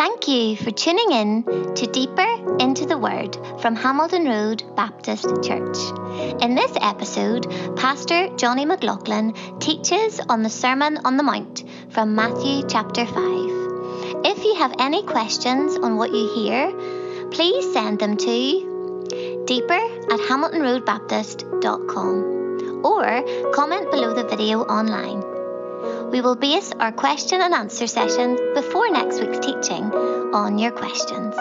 Thank you for tuning in to Deeper into the Word from Hamilton Road Baptist Church. In this episode, Pastor Johnny McLaughlin teaches on the Sermon on the Mount from Matthew chapter 5. If you have any questions on what you hear, please send them to deeper@hamiltonroadbaptist.com or comment below the video online. We will base our question and answer session before next week's teaching on your questions.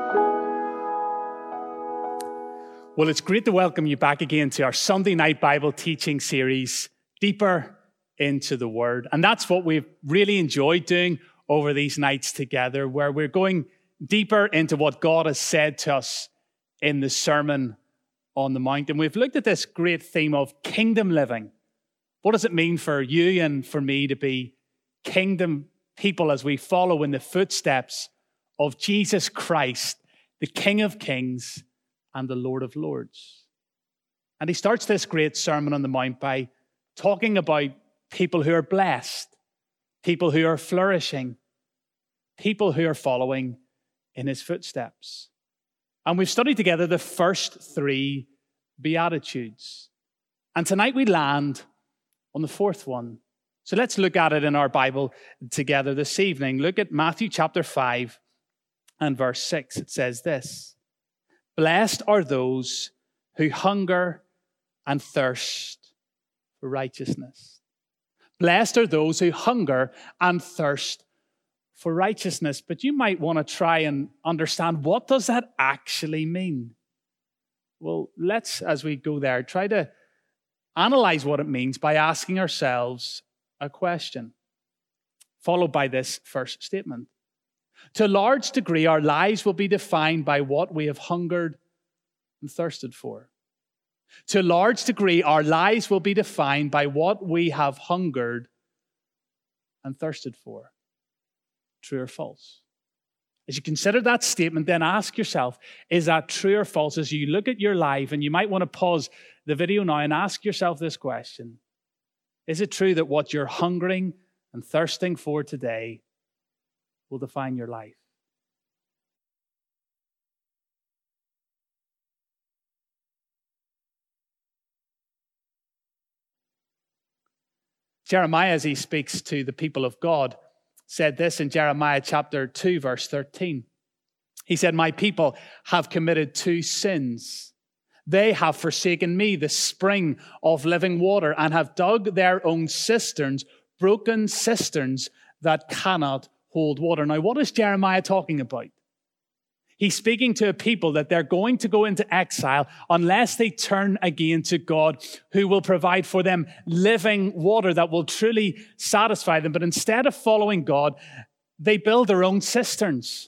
Well, it's great to welcome you back again to our Sunday night Bible teaching series, Deeper into the Word. And that's what we've really enjoyed doing over these nights together, where we're going deeper into what God has said to us in the Sermon on the Mount. And we've looked at this great theme of kingdom living. What does it mean for you and for me to be kingdom people as we follow in the footsteps of Jesus Christ, the King of Kings and the Lord of Lords? And he starts this great Sermon on the Mount by talking about people who are blessed, people who are flourishing, people who are following in his footsteps. And we've studied together the first three Beatitudes. And tonight we land on the fourth one. So let's look at it in our Bible together this evening. Look at Matthew chapter 5 and verse 6. It says this: "Blessed are those who hunger and thirst for righteousness." Blessed are those who hunger and thirst for righteousness. But you might want to try and understand, what does that actually mean? Well, let's, as we go there, try to analyze what it means by asking ourselves a question, followed by this first statement. To a large degree, our lives will be defined by what we have hungered and thirsted for. To a large degree, our lives will be defined by what we have hungered and thirsted for. True or false? As you consider that statement, then ask yourself, is that true or false? As you look at your life, and you might want to pause the video now and ask yourself this question: is it true that what you're hungering and thirsting for today will define your life? Jeremiah, as he speaks to the people of God, said this in Jeremiah chapter 2, verse 13. He said, "My people have committed two sins. They have forsaken me, the spring of living water, and have dug their own cisterns, broken cisterns that cannot hold water." Now, what is Jeremiah talking about? He's speaking to a people that they're going to go into exile unless they turn again to God, who will provide for them living water that will truly satisfy them. But instead of following God, they build their own cisterns.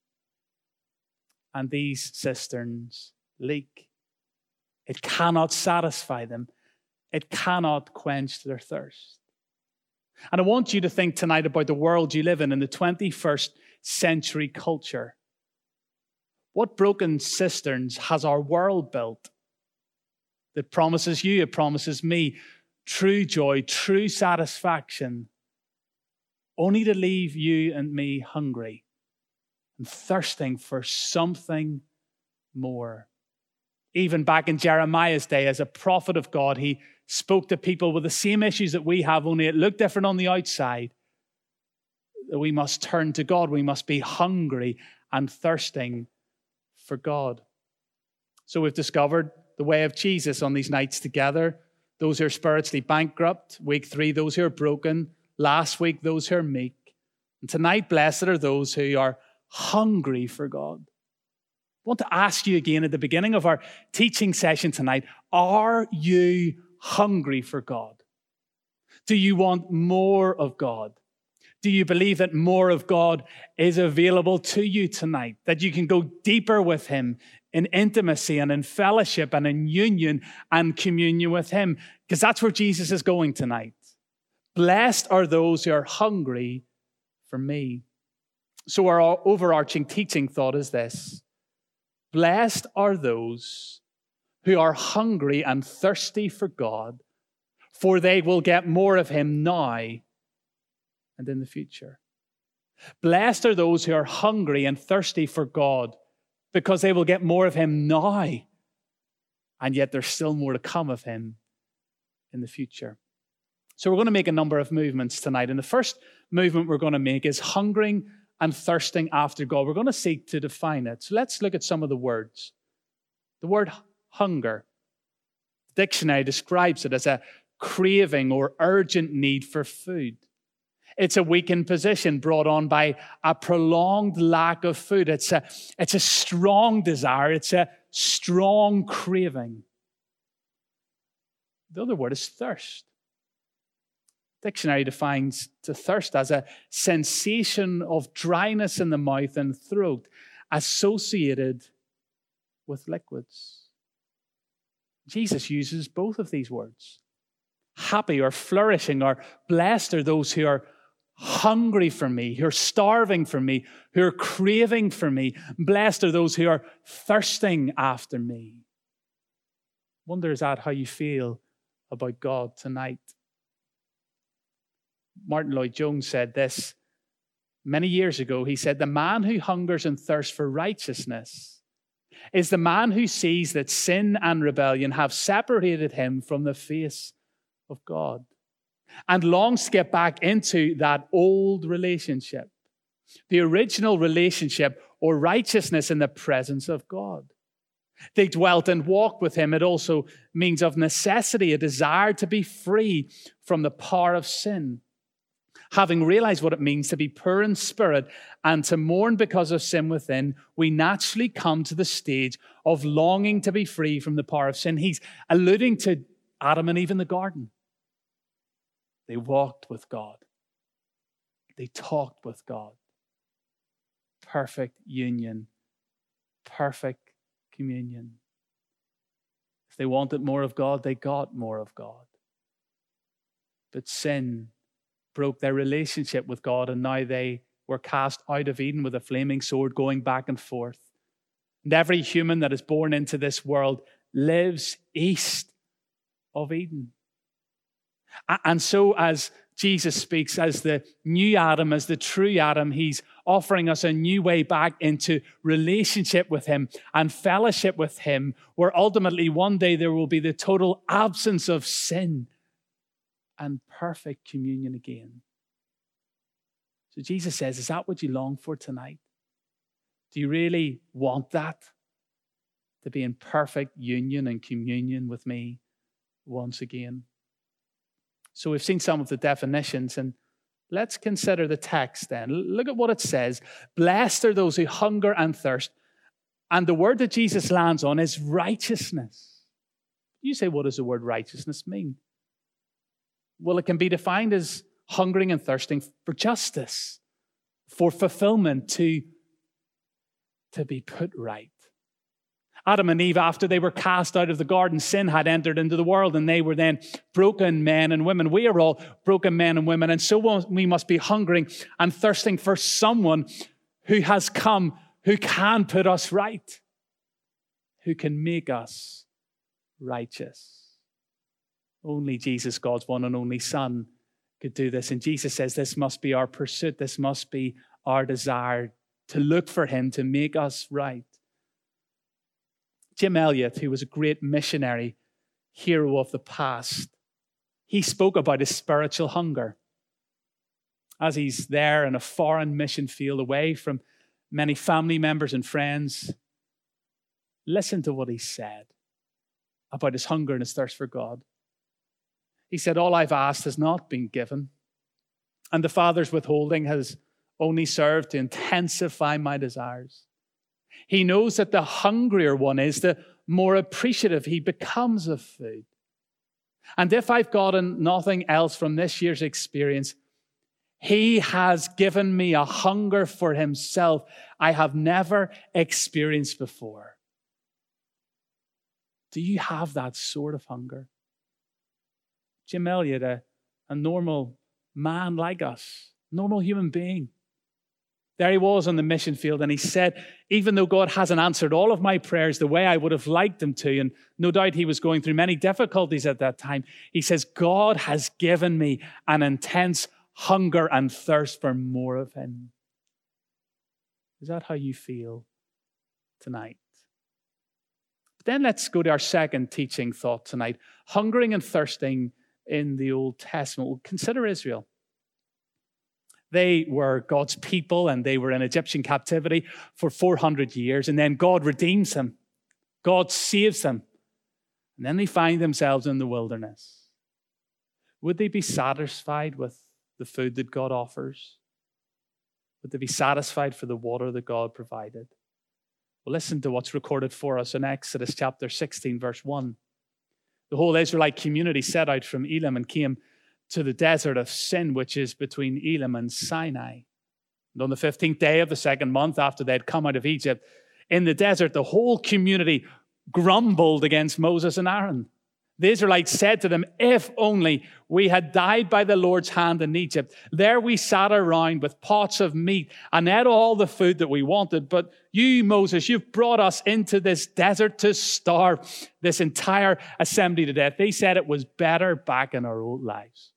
And these cisterns leak. It cannot satisfy them. It cannot quench their thirst. And I want you to think tonight about the world you live in the 21st century culture. What broken cisterns has our world built that promises you, it promises me, true joy, true satisfaction, only to leave you and me hungry and thirsting for something more? Even back in Jeremiah's day, as a prophet of God, he spoke to people with the same issues that we have, only it looked different on the outside. That we must turn to God. We must be hungry and thirsting for God. So we've discovered the way of Jesus on these nights together. Those who are spiritually bankrupt. Week 3, those who are broken. Last week, those who are meek. And tonight, blessed are those who are hungry for God. I want to ask you again at the beginning of our teaching session tonight, are you hungry for God? Do you want more of God? Do you believe that more of God is available to you tonight? That you can go deeper with him in intimacy and in fellowship and in union and communion with him? Because that's where Jesus is going tonight. Blessed are those who are hungry for me. So our overarching teaching thought is this: blessed are those who are hungry and thirsty for God, for they will get more of him now and in the future. Blessed are those who are hungry and thirsty for God, because they will get more of him now, and yet there's still more to come of him in the future. So we're going to make a number of movements tonight. And the first movement we're going to make is hungering and thirsting after God. We're going to seek to define it. So let's look at some of the words. The word hunger. The dictionary describes it as a craving or urgent need for food. It's a weakened position brought on by a prolonged lack of food. It's a strong desire. It's a strong craving. The other word is thirst. Dictionary defines to thirst as a sensation of dryness in the mouth and throat associated with liquids. Jesus uses both of these words. Happy or flourishing or blessed are those who are hungry for me, who are starving for me, who are craving for me. Blessed are those who are thirsting after me. Wonder, is that how you feel about God tonight? Martin Lloyd-Jones said this many years ago. He said, the man who hungers and thirsts for righteousness is the man who sees that sin and rebellion have separated him from the face of God and longs to get back into that old relationship, the original relationship or righteousness in the presence of God. They dwelt and walked with him. It also means of necessity a desire to be free from the power of sin. Having realized what it means to be poor in spirit and to mourn because of sin within, we naturally come to the stage of longing to be free from the power of sin. He's alluding to Adam and Eve in the garden. They walked with God. They talked with God. Perfect union. Perfect communion. If they wanted more of God, they got more of God. But sin broke their relationship with God, and now they were cast out of Eden with a flaming sword going back and forth. And every human that is born into this world lives east of Eden. And so as Jesus speaks as the new Adam, as the true Adam, he's offering us a new way back into relationship with him and fellowship with him, where ultimately one day there will be the total absence of sin and perfect communion again. So Jesus says, is that what you long for tonight? Do you really want that? To be in perfect union and communion with me once again? So we've seen some of the definitions, and let's consider the text then. Look at what it says. Blessed are those who hunger and thirst. And the word that Jesus lands on is righteousness. You say, what does the word righteousness mean? Well, it can be defined as hungering and thirsting for justice, for fulfillment, to be put right. Adam and Eve, after they were cast out of the garden, sin had entered into the world, and they were then broken men and women. We are all broken men and women, and so we must be hungering and thirsting for someone who has come, who can put us right, who can make us righteous. Only Jesus, God's one and only Son, could do this. And Jesus says this must be our pursuit. This must be our desire to look for him, to make us right. Jim Elliot, who was a great missionary hero of the past, he spoke about his spiritual hunger. As he's there in a foreign mission field away from many family members and friends, listen to what he said about his hunger and his thirst for God. He said, all I've asked has not been given, and the Father's withholding has only served to intensify my desires. He knows that the hungrier one is, the more appreciative he becomes of food. And if I've gotten nothing else from this year's experience, he has given me a hunger for himself I have never experienced before. Do you have that sort of hunger? Jim Elliot, a normal man like us, normal human being. There he was on the mission field, and he said, even though God hasn't answered all of my prayers the way I would have liked him to, and no doubt he was going through many difficulties at that time, he says, God has given me an intense hunger and thirst for more of him. Is that how you feel tonight? But then let's go to our second teaching thought tonight. Hungering and thirsting in the Old Testament. We'll consider Israel. They were God's people and they were in Egyptian captivity for 400 years. And then God redeems them. God saves them. And then they find themselves in the wilderness. Would they be satisfied with the food that God offers? Would they be satisfied for the water that God provided? Well, listen to what's recorded for us in Exodus chapter 16, verse 1. The whole Israelite community set out from Elim and came to the desert of Sin, which is between Elim and Sinai. And on the 15th day of the second month after they had come out of Egypt, in the desert, the whole community grumbled against Moses and Aaron. The Israelites said to them, if only we had died by the Lord's hand in Egypt. There we sat around with pots of meat and ate all the food that we wanted. But you, Moses, you've brought us into this desert to starve this entire assembly to death. They said it was better back in our old lives.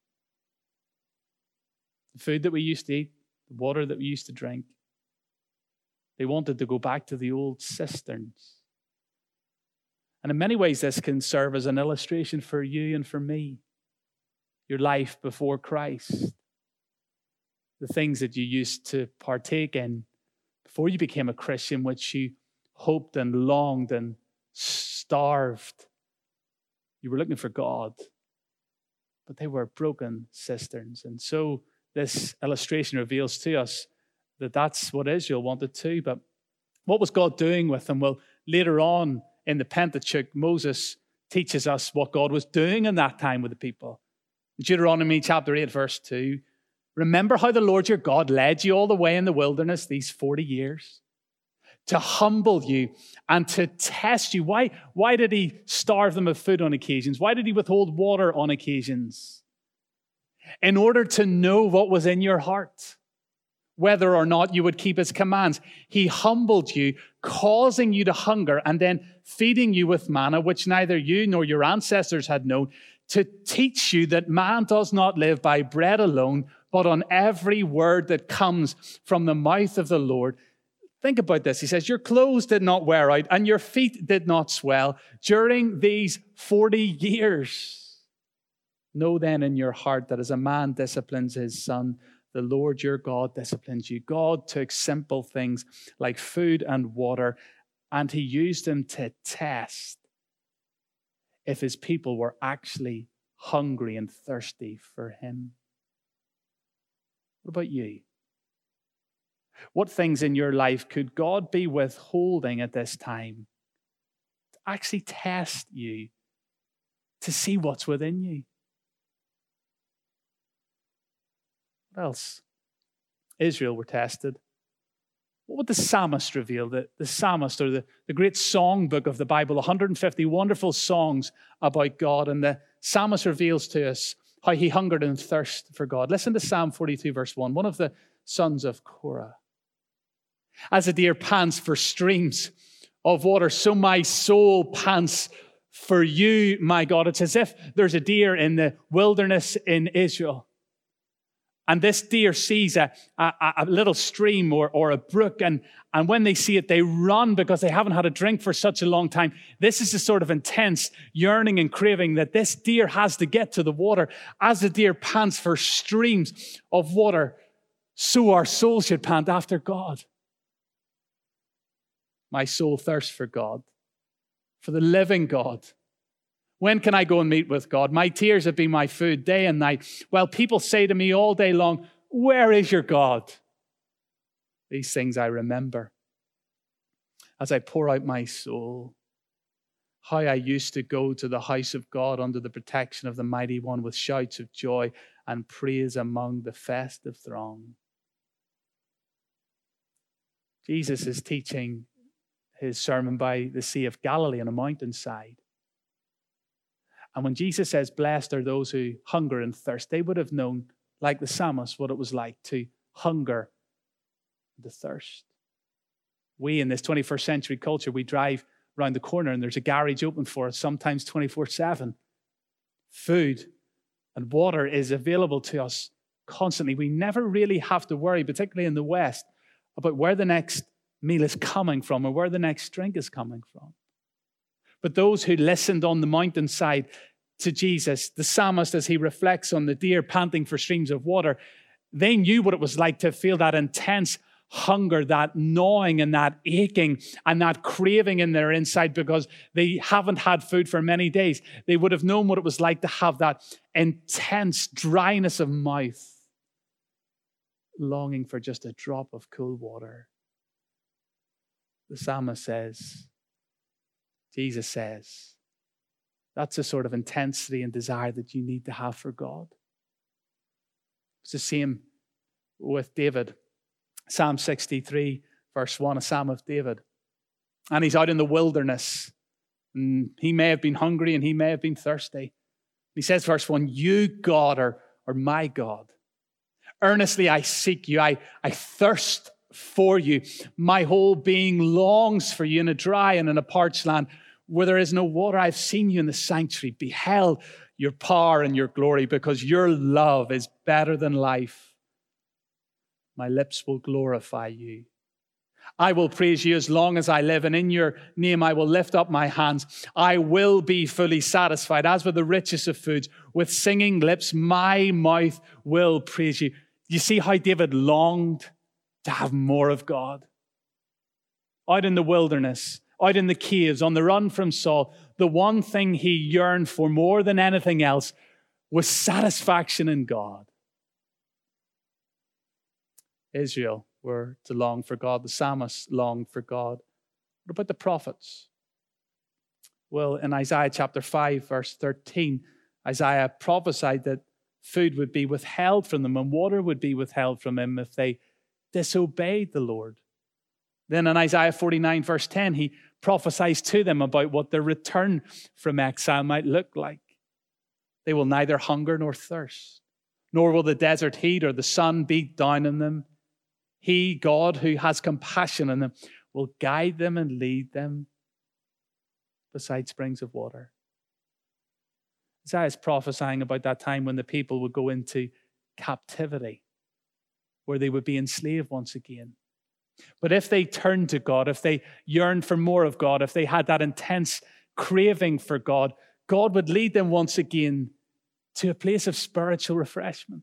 The food that we used to eat, the water that we used to drink. They wanted to go back to the old cisterns. And in many ways, this can serve as an illustration for you and for me. Your life before Christ. The things that you used to partake in before you became a Christian, which you hoped and longed and starved. You were looking for God. But they were broken cisterns. And so this illustration reveals to us that that's what Israel wanted too. But what was God doing with them? Well, later on, in the Pentateuch, Moses teaches us what God was doing in that time with the people. Deuteronomy chapter 8, verse 2. Remember how the Lord your God led you all the way in the wilderness these 40 years to humble you and to test you. Why did he starve them of food on occasions? Why did he withhold water on occasions? In order to know what was in your heart, whether or not you would keep his commands. He humbled you, causing you to hunger, and then feeding you with manna, which neither you nor your ancestors had known, to teach you that man does not live by bread alone, but on every word that comes from the mouth of the Lord. Think about this. He says, your clothes did not wear out, and your feet did not swell during these 40 years. Know then in your heart that as a man disciplines his son, the Lord your God disciplines you. God took simple things like food and water, and he used them to test if his people were actually hungry and thirsty for him. What about you? What things in your life could God be withholding at this time to actually test you, to see what's within you? What else? Israel were tested. What would the psalmist reveal? The psalmist, or the great songbook of the Bible, 150 wonderful songs about God. And the psalmist reveals to us how he hungered and thirsted for God. Listen to Psalm 42, verse 1, one of the sons of Korah. As a deer pants for streams of water, so my soul pants for you, my God. It's as if there's a deer in the wilderness in Israel. And this deer sees a little stream or a brook, and when they see it, they run because they haven't had a drink for such a long time. This is the sort of intense yearning and craving that this deer has to get to the water. As the deer pants for streams of water, so our soul should pant after God. My soul thirsts for God, for the living God. When can I go and meet with God? My tears have been my food day and night. While people say to me all day long, where is your God? These things I remember as I pour out my soul. How I used to go to the house of God under the protection of the Mighty One with shouts of joy and praise among the festive throng. Jesus is teaching his sermon by the Sea of Galilee on a mountainside. And when Jesus says, blessed are those who hunger and thirst, they would have known, like the psalmist, what it was like to hunger and to thirst. We, in this 21st century culture, we drive around the corner and there's a garage open for us, sometimes 24/7. Food and water is available to us constantly. We never really have to worry, particularly in the West, about where the next meal is coming from or where the next drink is coming from. But those who listened on the mountainside to Jesus, the psalmist, as he reflects on the deer panting for streams of water, they knew what it was like to feel that intense hunger, that gnawing and that aching and that craving in their inside because they haven't had food for many days. They would have known what it was like to have that intense dryness of mouth, longing for just a drop of cool water. The psalmist says, Jesus says, that's the sort of intensity and desire that you need to have for God. It's the same with David. Psalm 63, verse 1, a psalm of David. And he's out in the wilderness. And he may have been hungry and he may have been thirsty. He says, verse 1, you, God, are my God. Earnestly I seek you. I thirst for you. My whole being longs for you in a dry and in a parched land where there is no water. I've seen you in the sanctuary, beheld your power and your glory, because your love is better than life. My lips will glorify you. I will praise you as long as I live, and in your name I will lift up my hands. I will be fully satisfied, as with the richest of foods. With singing lips, my mouth will praise you. You see how David longed to have more of God? Out in the wilderness, out in the caves, on the run from Saul, the one thing he yearned for more than anything else was satisfaction in God. Israel were to long for God. The psalmist longed for God. What about the prophets? Well, in Isaiah chapter 5, verse 13, Isaiah prophesied that food would be withheld from them and water would be withheld from them if they disobeyed the Lord. Then in Isaiah 49, verse 10, he prophesies to them about what their return from exile might look like. They will neither hunger nor thirst, nor will the desert heat or the sun beat down on them. He, God, who has compassion on them, will guide them and lead them beside springs of water. Isaiah is prophesying about that time when the people would go into captivity, where they would be enslaved once again. But if they turned to God, if they yearned for more of God, if they had that intense craving for God, God would lead them once again to a place of spiritual refreshment.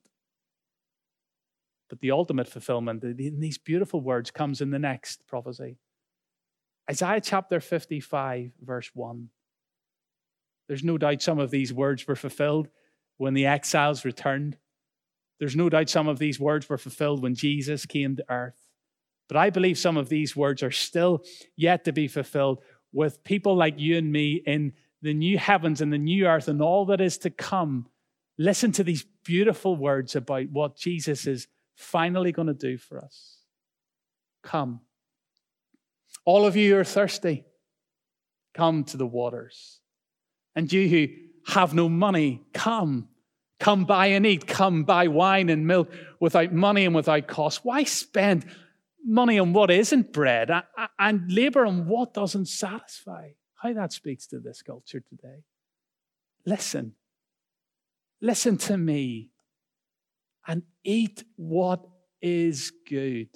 But the ultimate fulfillment in these beautiful words comes in the next prophecy. Isaiah chapter 55, verse 1. There's no doubt some of these words were fulfilled when the exiles returned. There's no doubt some of these words were fulfilled when Jesus came to earth. But I believe some of these words are still yet to be fulfilled with people like you and me in the new heavens and the new earth and all that is to come. Listen to these beautiful words about what Jesus is finally going to do for us. Come. All of you who are thirsty, come to the waters. And you who have no money, come. Come buy and eat. Come buy wine and milk without money and without cost. Why spend money on what isn't bread and labor on what doesn't satisfy? How that speaks to this culture today. Listen. Listen to me and eat what is good,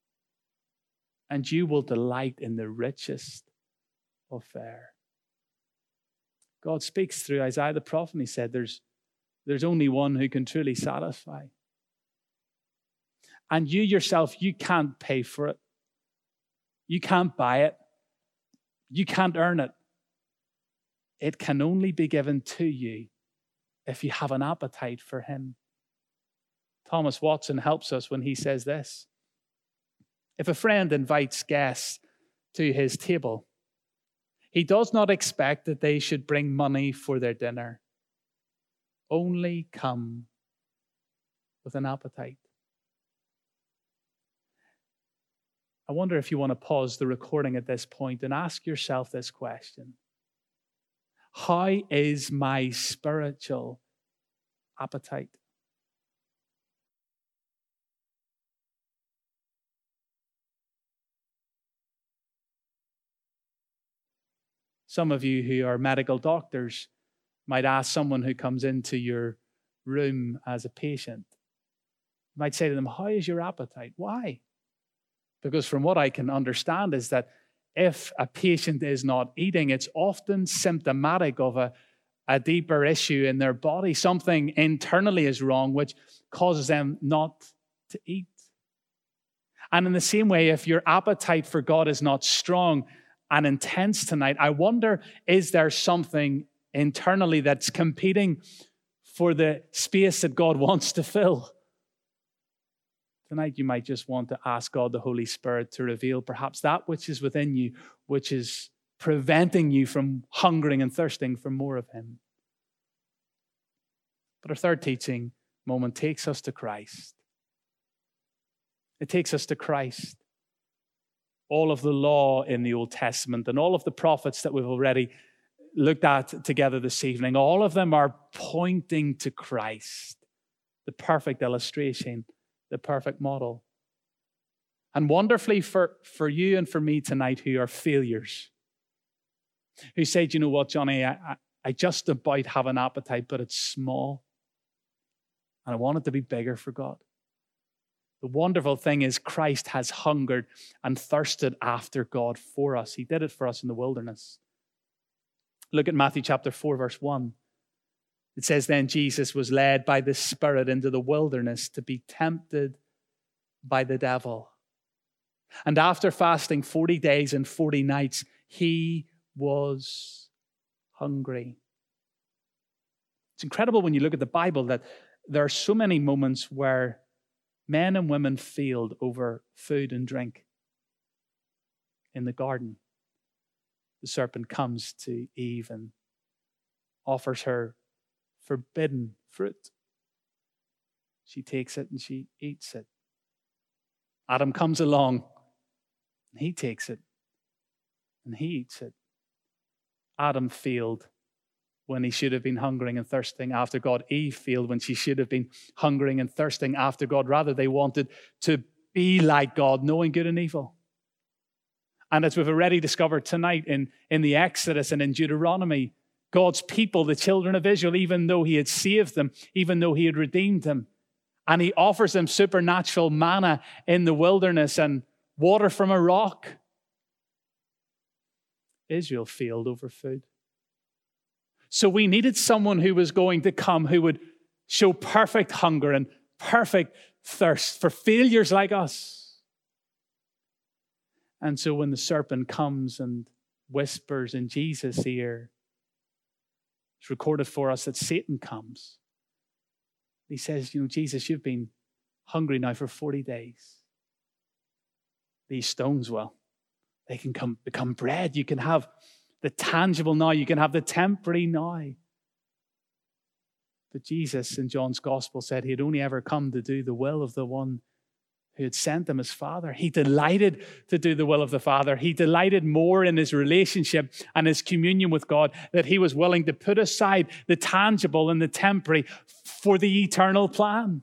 and you will delight in the richest of fare. God speaks through Isaiah the prophet, and he said there's only one who can truly satisfy. And you yourself, you can't pay for it. You can't buy it. You can't earn it. It can only be given to you if you have an appetite for him. Thomas Watson helps us when he says this. If a friend invites guests to his table, he does not expect that they should bring money for their dinner. Only come with an appetite. I wonder if you want to pause the recording at this point and ask yourself this question. How is my spiritual appetite? Some of you who are medical doctors might ask someone who comes into your room as a patient. You might say to them, how is your appetite? Why? Because from what I can understand is that if a patient is not eating, it's often symptomatic of a deeper issue in their body. Something internally is wrong, which causes them not to eat. And in the same way, if your appetite for God is not strong and intense tonight, I wonder, is there something internally that's competing for the space that God wants to fill? Tonight, you might just want to ask God, the Holy Spirit, to reveal perhaps that which is within you, which is preventing you from hungering and thirsting for more of Him. But our third teaching moment takes us to Christ. It takes us to Christ. All of the law in the Old Testament and all of the prophets that we've already looked at together this evening, all of them are pointing to Christ, the perfect illustration, the perfect model. And wonderfully for you and for me tonight who are failures, who say, you know what, Johnny, I just about have an appetite, but it's small. And I want it to be bigger for God. The wonderful thing is Christ has hungered and thirsted after God for us. He did it for us in the wilderness. Look at Matthew chapter 4, verse 1. It says, then Jesus was led by the Spirit into the wilderness to be tempted by the devil. And after fasting 40 days and 40 nights, he was hungry. It's incredible when you look at the Bible that there are so many moments where men and women failed over food and drink. In the garden, the serpent comes to Eve and offers her forbidden fruit. She takes it and she eats it. Adam comes along and he takes it and he eats it. Adam failed when he should have been hungering and thirsting after God. Eve failed when she should have been hungering and thirsting after God. Rather, they wanted to be like God, knowing good and evil. And as we've already discovered tonight in the Exodus and in Deuteronomy, God's people, the children of Israel, even though He had saved them, even though He had redeemed them, and He offers them supernatural manna in the wilderness and water from a rock, Israel failed over food. So we needed someone who was going to come who would show perfect hunger and perfect thirst for failures like us. And so when the serpent comes and whispers in Jesus' ear, it's recorded for us that Satan comes. He says, you know, Jesus, you've been hungry now for 40 days. These stones, well, they can become bread. You can have the tangible now. You can have the temporary now. But Jesus in John's Gospel said he had only ever come to do the will of the one who had sent him as Father. He delighted to do the will of the Father. He delighted more in his relationship and his communion with God that he was willing to put aside the tangible and the temporary for the eternal plan.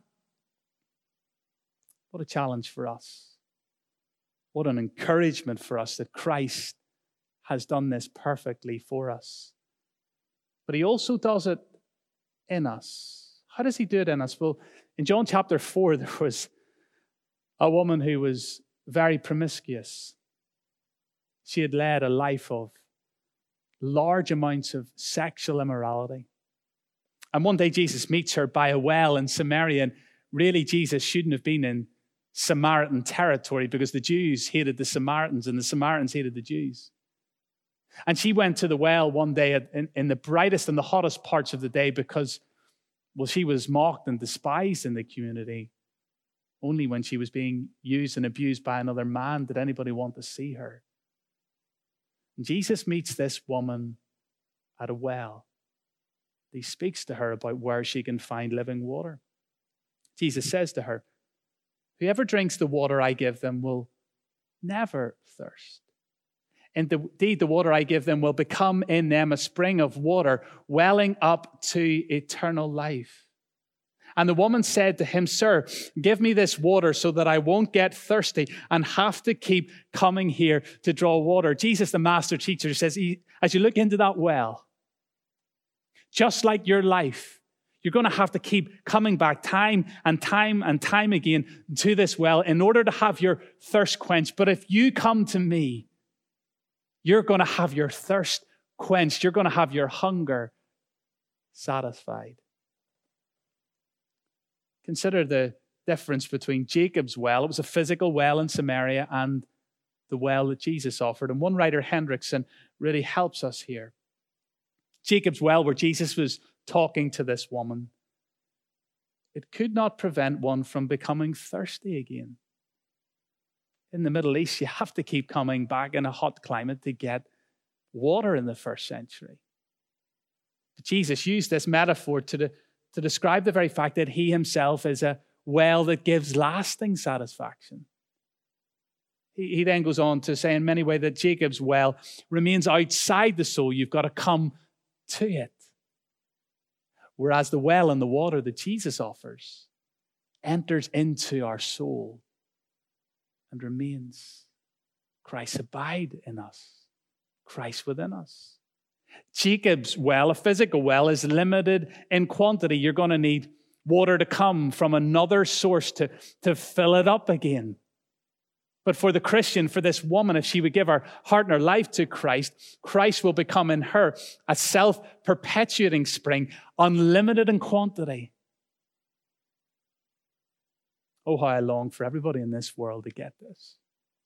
What a challenge for us. What an encouragement for us that Christ has done this perfectly for us. But he also does it in us. How does he do it in us? Well, in John chapter 4, there was a woman who was very promiscuous. She had led a life of large amounts of sexual immorality. And one day Jesus meets her by a well in Samaria. And really, Jesus shouldn't have been in Samaritan territory because the Jews hated the Samaritans and the Samaritans hated the Jews. And she went to the well one day in the brightest and the hottest parts of the day because, well, she was mocked and despised in the community. Only when she was being used and abused by another man did anybody want to see her. And Jesus meets this woman at a well. He speaks to her about where she can find living water. Jesus says to her, whoever drinks the water I give them will never thirst. Indeed, the water I give them will become in them a spring of water welling up to eternal life. And the woman said to him, Sir, give me this water so that I won't get thirsty and have to keep coming here to draw water. Jesus, the master teacher, says, as you look into that well, just like your life, You're going to have to keep coming back time and time and time again to this well in order to have your thirst quenched. But if you come to me, you're going to have your thirst quenched. You're going to have your hunger satisfied. Consider the difference between Jacob's well. It was a physical well in Samaria and the well that Jesus offered. And one writer, Hendrickson, really helps us here. Jacob's well, where Jesus was talking to this woman, it could not prevent one from becoming thirsty again. In the Middle East, you have to keep coming back in a hot climate to get water in the first century. But Jesus used this metaphor to describe the very fact that he himself is a well that gives lasting satisfaction. He then goes on to say in many ways that Jacob's well remains outside the soul. You've got to come to it. Whereas the well and the water that Jesus offers enters into our soul and remains. Christ abide in us. Christ within us. Jacob's well, a physical well, is limited in quantity. You're going to need water to come from another source to fill it up again. But for the Christian, for this woman, if she would give her heart and her life to Christ, Christ will become in her a self-perpetuating spring, unlimited in quantity. Oh, how I long for everybody in this world to get this.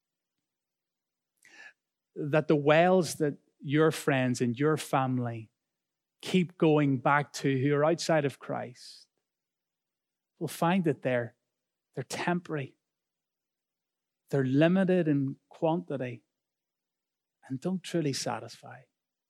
That the wells that your friends and your family keep going back to who are outside of Christ will find that they're temporary. They're limited in quantity and don't truly satisfy.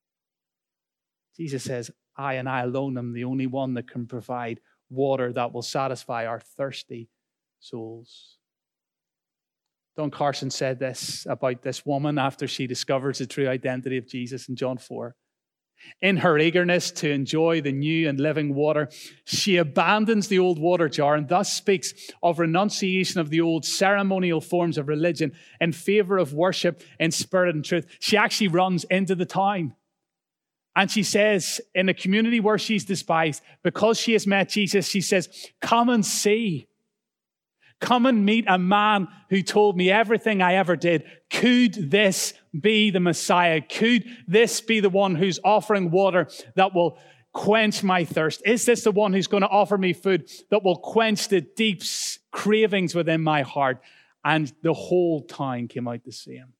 Jesus says, I and I alone am the only one that can provide water that will satisfy our thirsty souls. Don Carson said this about this woman after she discovers the true identity of Jesus in John 4. In her eagerness to enjoy the new and living water, she abandons the old water jar and thus speaks of renunciation of the old ceremonial forms of religion in favor of worship in spirit and truth. She actually runs into the town. And she says, in a community where she's despised, because she has met Jesus, she says, come and see. Come and meet a man who told me everything I ever did. Could this be the Messiah? Could this be the one who's offering water that will quench my thirst? Is this the one who's going to offer me food that will quench the deep cravings within my heart? And the whole town came out to see him.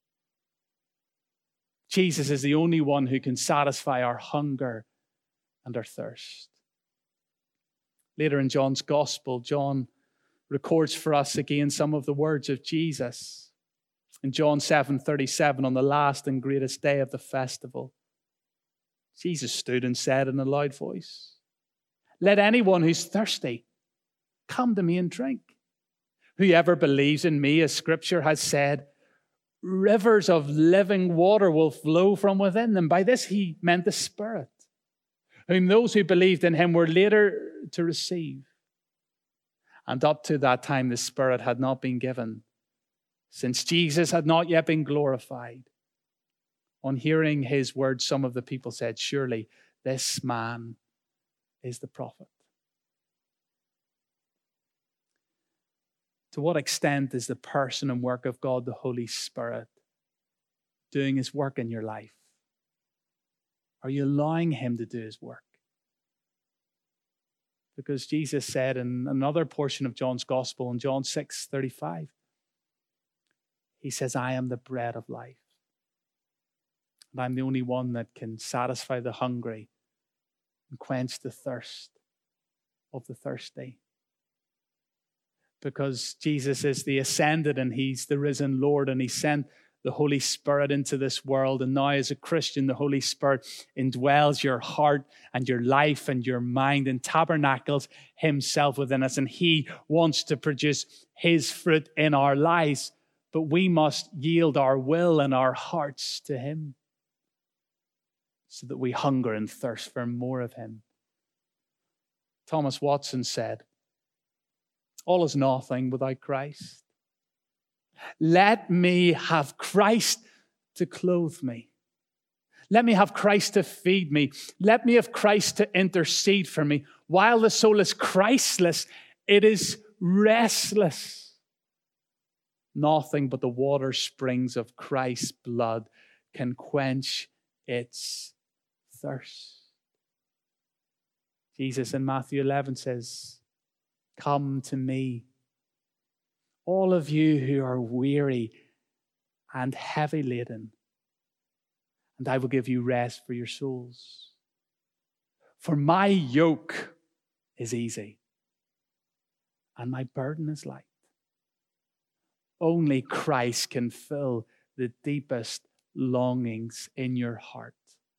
Jesus is the only one who can satisfy our hunger and our thirst. Later in John's Gospel, John records for us again some of the words of Jesus. In John 7:37, on the last and greatest day of the festival, Jesus stood and said in a loud voice, let anyone who's thirsty come to me and drink. Whoever believes in me, as Scripture has said, rivers of living water will flow from within them. By this he meant the Spirit, whom those who believed in him were later to receive. And up to that time, the Spirit had not been given, since Jesus had not yet been glorified. On hearing his words, some of the people said, surely this man is the prophet. To what extent is the person and work of God, the Holy Spirit, doing his work in your life? Are you allowing him to do his work? Because Jesus said in another portion of John's Gospel, in John 6:35, he says, I am the bread of life. And I'm the only one that can satisfy the hungry and quench the thirst of the thirsty. Because Jesus is the ascended and he's the risen Lord, and he sent the Holy Spirit into this world. And now as a Christian, the Holy Spirit indwells your heart and your life and your mind and tabernacles himself within us. And he wants to produce his fruit in our lives. But we must yield our will and our hearts to him so that we hunger and thirst for more of him. Thomas Watson said, all is nothing without Christ. Let me have Christ to clothe me. Let me have Christ to feed me. Let me have Christ to intercede for me. While the soul is Christless, it is restless. Nothing but the water springs of Christ's blood can quench its thirst. Jesus in Matthew 11 says, "Come to me, all of you who are weary and heavy laden, and I will give you rest for your souls. For my yoke is easy, and my burden is light." Only Christ can fill the deepest longings in your heart.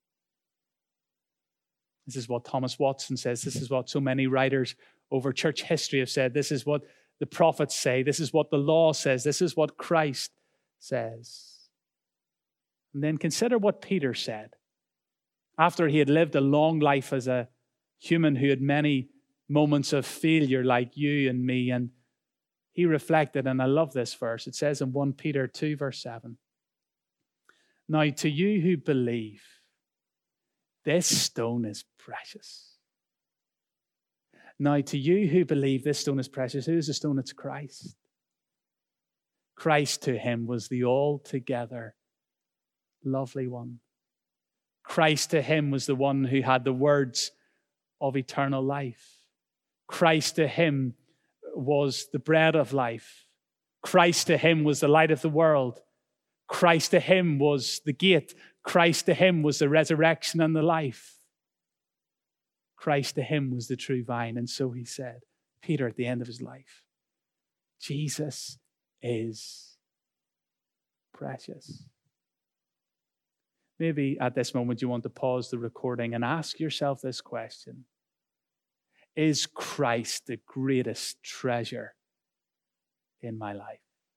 This is what Thomas Watson says. This is what so many writers over church history have said. This is what the prophets say. This is what the law says. This is what Christ says. And then consider what Peter said. After he had lived a long life as a human who had many moments of failure like you and me, and he reflected, and I love this verse. It says in 1 Peter 2, verse 7, "Now to you who believe, this stone is precious." Now to you who believe, this stone is precious. Who is the stone? It's Christ. Christ to him was the altogether lovely one. Christ to him was the one who had the words of eternal life. Christ to him was the bread of life. Christ to him was the light of the world. Christ to him was the gate. Christ to him was the resurrection and the life. Christ to him was the true vine. And so he said, Peter at the end of his life, Jesus is precious. Maybe at this moment you want to pause the recording and ask yourself this question. Is Christ the greatest treasure in my life?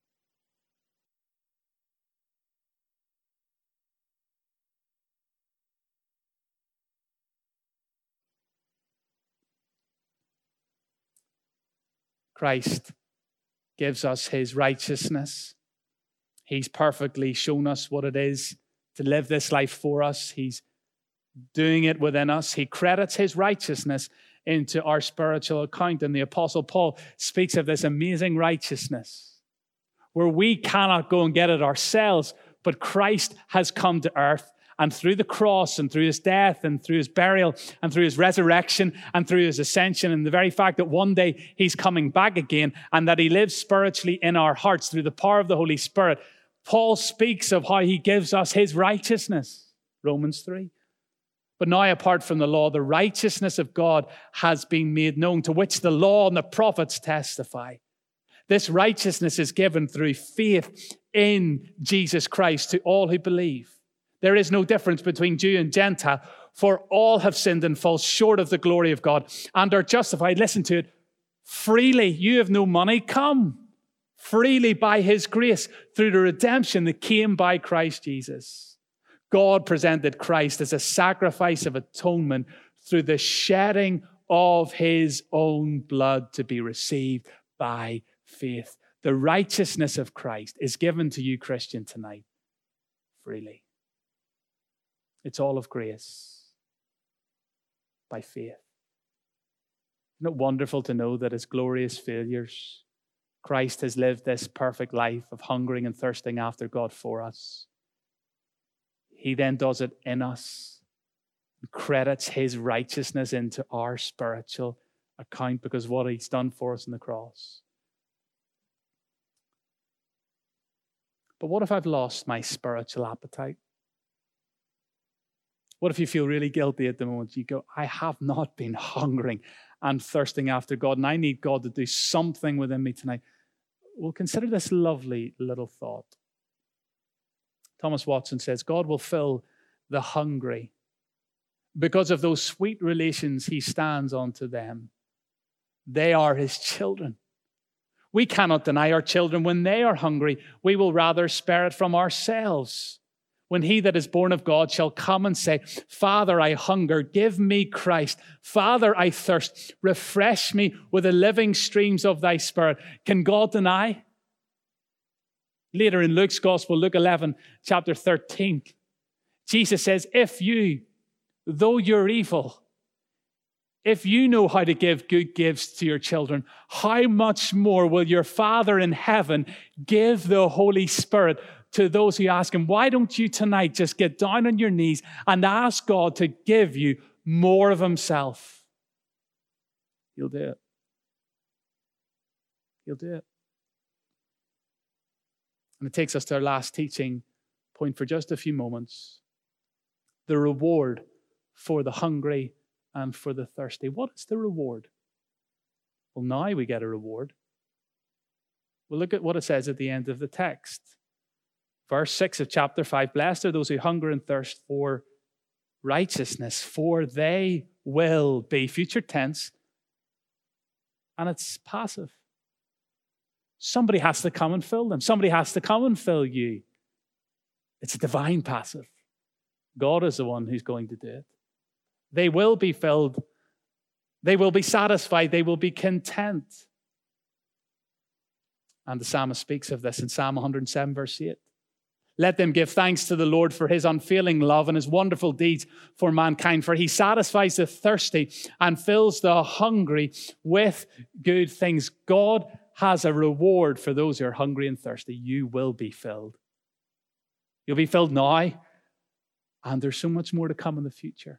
Christ gives us his righteousness. He's perfectly shown us what it is to live this life for us. He's doing it within us. He credits his righteousness into our spiritual account. And the Apostle Paul speaks of this amazing righteousness where we cannot go and get it ourselves, but Christ has come to earth, and through the cross and through his death and through his burial and through his resurrection and through his ascension and the very fact that one day he's coming back again and that he lives spiritually in our hearts through the power of the Holy Spirit, Paul speaks of how he gives us his righteousness. Romans 3. But now, apart from the law, the righteousness of God has been made known, to which the law and the prophets testify. This righteousness is given through faith in Jesus Christ to all who believe. There is no difference between Jew and Gentile, for all have sinned and fall short of the glory of God and are justified, listen to it, freely. You have no money, come freely by his grace through the redemption that came by Christ Jesus. God presented Christ as a sacrifice of atonement through the shedding of his own blood to be received by faith. The righteousness of Christ is given to you, Christian, tonight freely. It's all of grace by faith. Isn't it wonderful to know that as glorious failures, Christ has lived this perfect life of hungering and thirsting after God for us. He then does it in us and credits his righteousness into our spiritual account because of what he's done for us on the cross. But what if I've lost my spiritual appetite? What if you feel really guilty at the moment? You go, I have not been hungering and thirsting after God, and I need God to do something within me tonight. Well, consider this lovely little thought. Thomas Watson says, God will fill the hungry because of those sweet relations he stands onto them. They are his children. We cannot deny our children when they are hungry. We will rather spare it from ourselves. When he that is born of God shall come and say, Father, I hunger, give me Christ. Father, I thirst, refresh me with the living streams of thy Spirit. Can God deny? Later in Luke's Gospel, Luke 11, chapter 13, Jesus says, if you, though you're evil, If you know how to give good gifts to your children, how much more will your Father in heaven give the Holy Spirit to those who ask him? Why don't you tonight just get down on your knees and ask God to give you more of himself? He'll do it. He'll do it. And it takes us to our last teaching point for just a few moments. The reward for the hungry and for the thirsty. What is the reward? Well, now we get a reward. Well, look at what it says at the end of the text. Verse 6 of chapter 5, blessed are those who hunger and thirst for righteousness, for they will be, future tense, and it's passive. Somebody has to come and fill them. Somebody has to come and fill you. It's a divine passive. God is the one who's going to do it. They will be filled. They will be satisfied. They will be content. And the psalmist speaks of this in Psalm 107, verse 8. Let them give thanks to the Lord for his unfailing love and his wonderful deeds for mankind, for he satisfies the thirsty and fills the hungry with good things. God has a reward for those who are hungry and thirsty. You will be filled. You'll be filled now, and there's so much more to come in the future.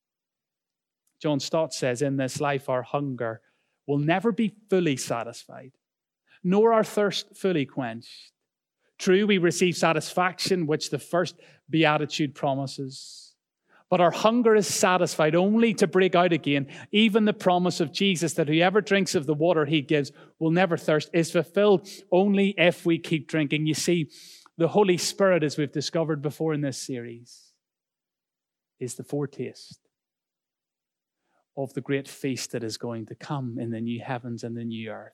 John Stott says, in this life, our hunger will never be fully satisfied, nor our thirst fully quenched. True, we receive satisfaction, which the first beatitude promises. But our hunger is satisfied only to break out again. Even the promise of Jesus that whoever drinks of the water he gives will never thirst is fulfilled only if we keep drinking. You see, the Holy Spirit, as we've discovered before in this series, is the foretaste of the great feast that is going to come in the new heavens and the new earth,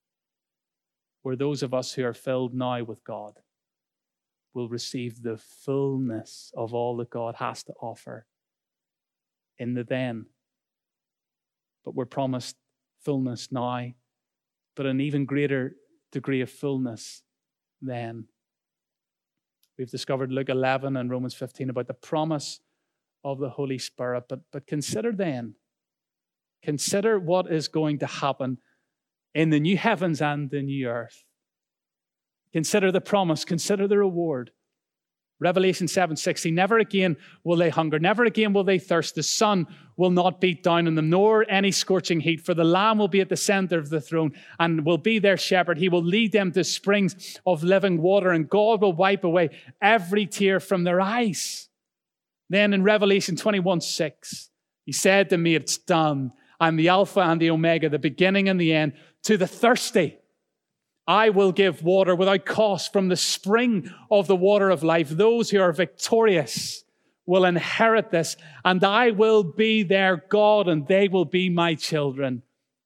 where those of us who are filled now with God will receive the fullness of all that God has to offer in the then. But we're promised fullness now, but an even greater degree of fullness then. We've discovered Luke 11 and Romans 15 about the promise of the Holy Spirit, but consider then, consider what is going to happen in the new heavens and the new earth. Consider the promise. Consider the reward. Revelation 7:16, never again will they hunger. Never again will they thirst. The sun will not beat down on them, nor any scorching heat. For the Lamb will be at the center of the throne and will be their shepherd. He will lead them to springs of living water, and God will wipe away every tear from their eyes. Then in Revelation 21:6, he said to me, it's done. I'm the Alpha and the Omega, the beginning and the end. To the thirsty, I will give water without cost from the spring of the water of life. Those who are victorious will inherit this, and I will be their God, and they will be my children.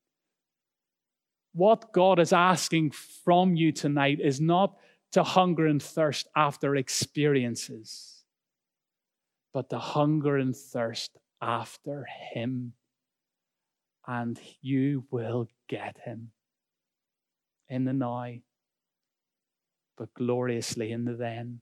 What God is asking from you tonight is not to hunger and thirst after experiences, but to hunger and thirst after him. And you will get him in the now, but gloriously in the then.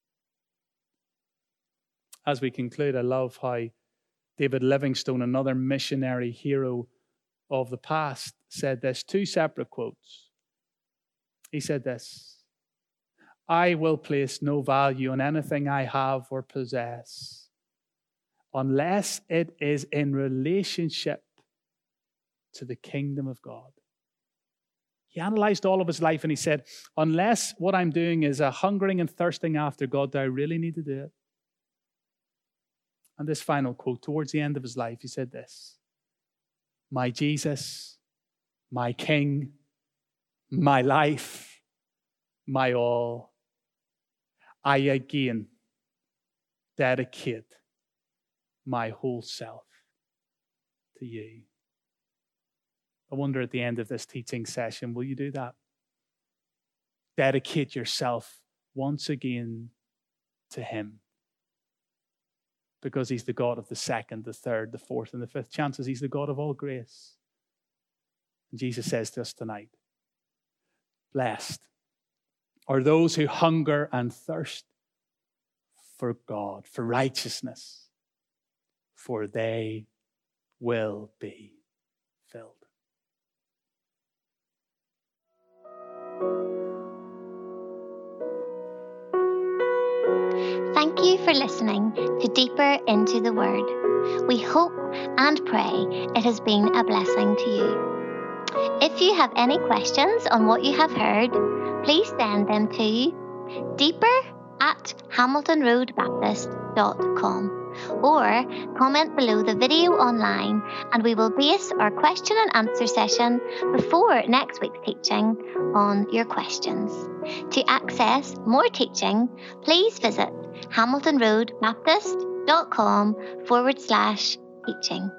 As we conclude, I love how David Livingstone, another missionary hero of the past, said this, two separate quotes. He said this, I will place no value on anything I have or possess unless it is in relationship to the kingdom of God. He analyzed all of his life and he said, unless what I'm doing is a hungering and thirsting after God, do I really need to do it? And this final quote, towards the end of his life, he said this, my Jesus, my King, my life, my all, I again dedicate my whole self to you. I wonder at the end of this teaching session, will you do that? Dedicate yourself once again to him. Because he's the God of the second, the third, the fourth, and the fifth chances. He's the God of all grace. And Jesus says to us tonight, blessed are those who hunger and thirst for God, for righteousness, for they will be filled. Thank you for listening to Deeper into the Word. We hope and pray it has been a blessing to you. If you have any questions on what you have heard, please send them to deeper@hamiltonroadbaptist.com or comment below the video online, and we will base our question and answer session before next week's teaching on your questions. To access more teaching, please visit hamiltonroadbaptist.com/teaching.